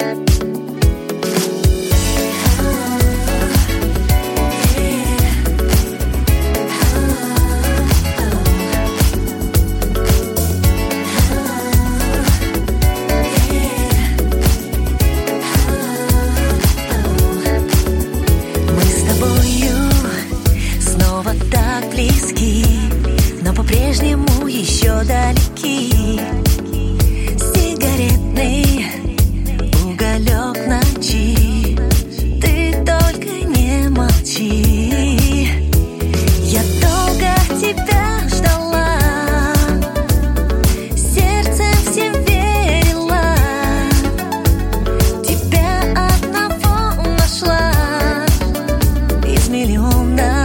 Но по-прежнему еще далеки. Сигаретный уголек ночи, ты только не молчи. Я долго тебя ждала, сердцем всем верила, тебя одного нашла из миллиона.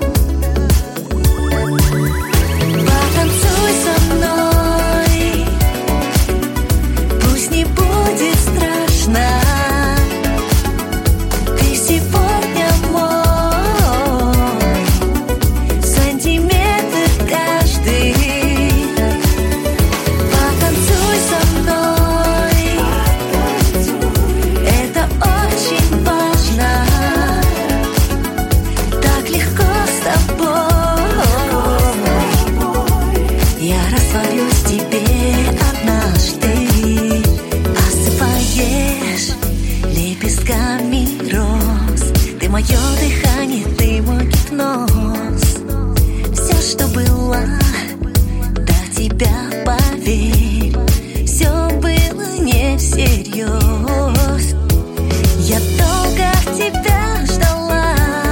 Растворюсь в тебе однажды, осыпаешь лепестками роз. Ты мое дыхание, ты мой гипноз. Все, что было до тебя, поверь, все было не всерьез. Я долго тебя ждала,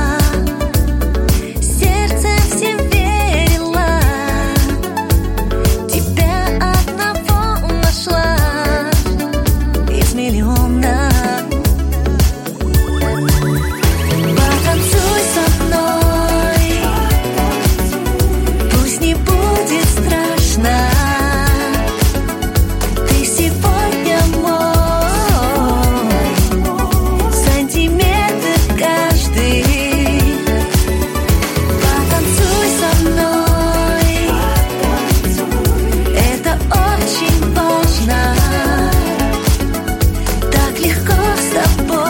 сердцем всем верила, тебя одного нашла из миллиона. Потанцуй со мной, пусть не будет страшно. Ты сегодня мой, сантиметр каждый. Потанцуй со мной, это очень важно. Так легко с тобой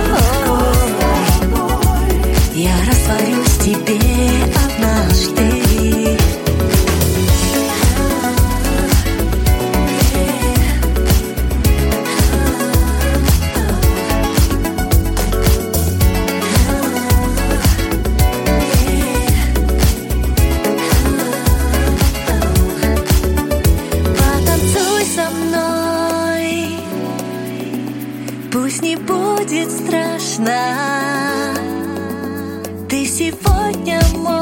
я растворюсь в тебе однажды. Потанцуй со мной, пусть не будет страшно. Ты сегодня мой.